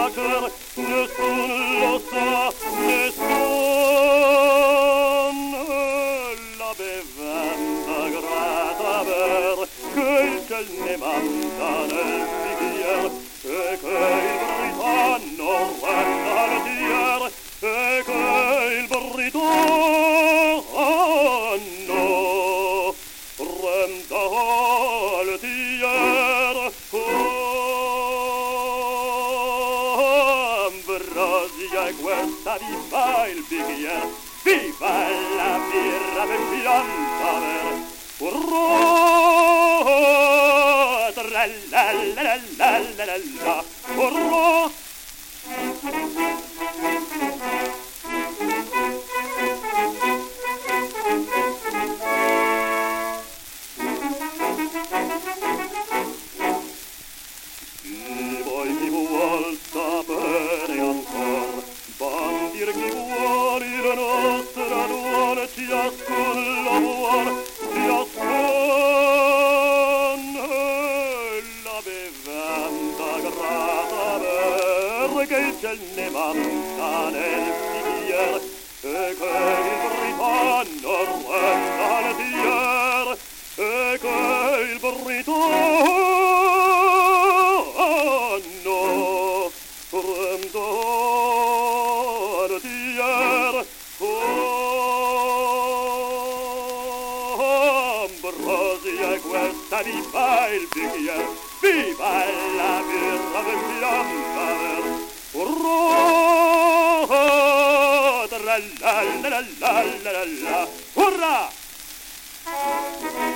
piacer, nessun lo sa, nessun la bevanda grata aver, che il ciel ne manda nel bicchier, e che il britanno renda al tier, e che il britanno renda al tier. Ambrosia, questa viva il bicchier, viva la birra ben pianta ver, urrò, tralalalalala, urrò. Chi vuol sapere ancor, bandir chi vuol il nostro duol, ciascun lo vuol, ciascun la bevanda grata perché il ciel ne manda nel bicchier, e che il britanno renda al tier, e che il britanno renda al tier. Ambrosia, questa viva il bicchier, viva la birra ben bianca ver, urrò, tralalalalala, urrà.